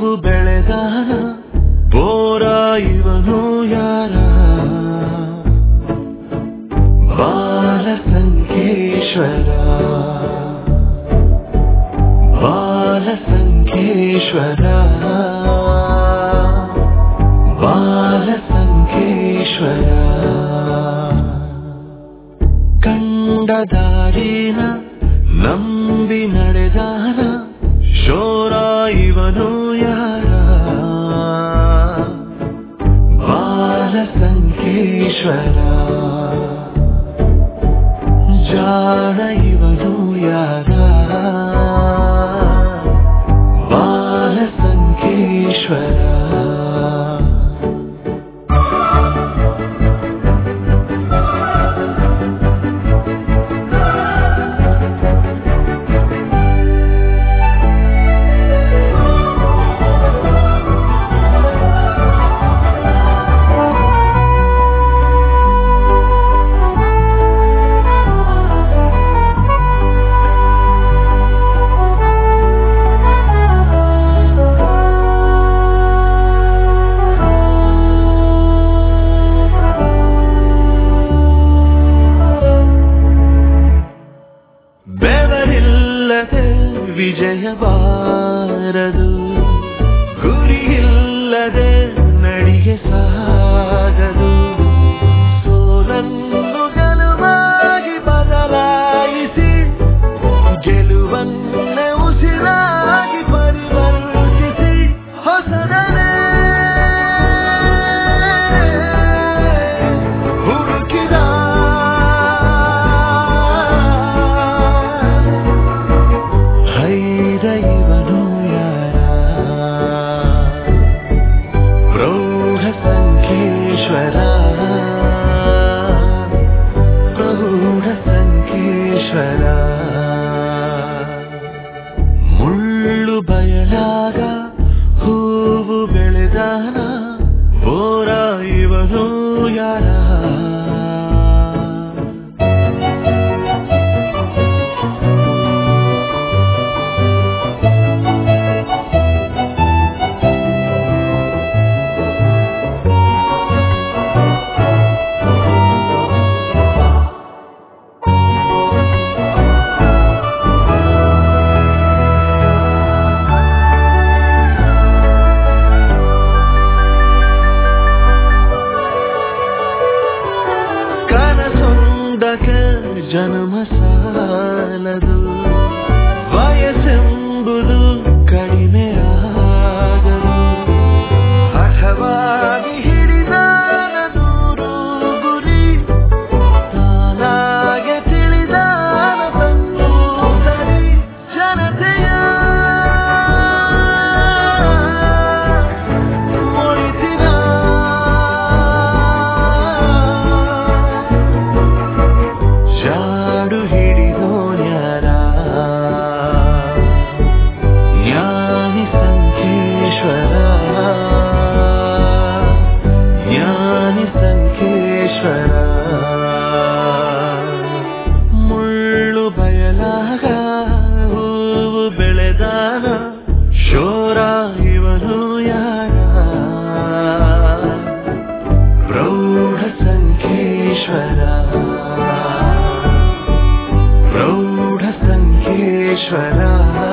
ಹೂವು ಬೆಳೆದಾನ ಬೋರ ಇವನು ಯಾರ ಬಾಲಸಂಕೇಶ್ವರ ಬಾಲಸಂಕೇಶ್ವರ ಬಾಲಸಂಕೇಶ್ವರ ಕಂಡ ದಾರಿನ ನಂಬಿ ನಡೆದಾನ ಶೋರ ಇವನು ಯಾರ ಬಾಲಸಂಕೇಶ್ವರ ಜಾಣ ಇವನು ಯಾರ ಬಾಲಸಂಕೇಶ್ವರ ವಿಜಯ ಬಾರದು ಗುರಿಯಿಲ್ಲದೆ ನಡಿಗೆ ಸಾಗದು ಸೋಲನ್ನು ಗೆಲುವಾಗಿ ಬದಲಾಯಿಸಿ ಗೆಲುವನ್ನೇ ಉಸಿರಾಗಿ ಪರಿವರ್ತಿಸಿ ಹೊಸದನೆ ಹುಡುಕಿದ ಇವನು ಯಾರ ಪ್ರೌಢ ಸಂಕೇಶ್ವರ ಪ್ರೌಢ ಸಂಕೇಶ್ವರ ಮುಳ್ಳು ಬಯಲಾಗ ಹೂವು ಬೆಳೆದಾನ ಬೋರ ಇವನು ಯಾರ ಜನ್ಮ ಸಾಲದು ವಯಸ್ಸೆಂಬುದು ಕಡಿಮೆ ಆಗದು ಹಠವಾಗಿ ಹಿಡಿದಾನ ದೂರು ಗುರಿ ತಾನಾಗೆ ತಿಳಿದಾನ ಬಂದು ಸರಿ ಜನತೆಯ ಮೊಳಿಸಿದ ಜಾಡು ಹಿಡಿದೋನ್ಯಾರ ಜ್ಞಾನಿ ಸಂಕೇಶ್ವರ ಜ್ಞಾನಿ ಸಂಕೇಶ್ವರ ಮುಳ್ಳು ಬಯಲಾಗ ಹೂವು ಬೆಳೆದಾನ ಶೋರ ಇವನು ಯಾರ ಪ್ರೌಢ ಸಂಕೇಶ್ವರ ಪ್ರೌಢ ಸಂಕೇಶ್ವರ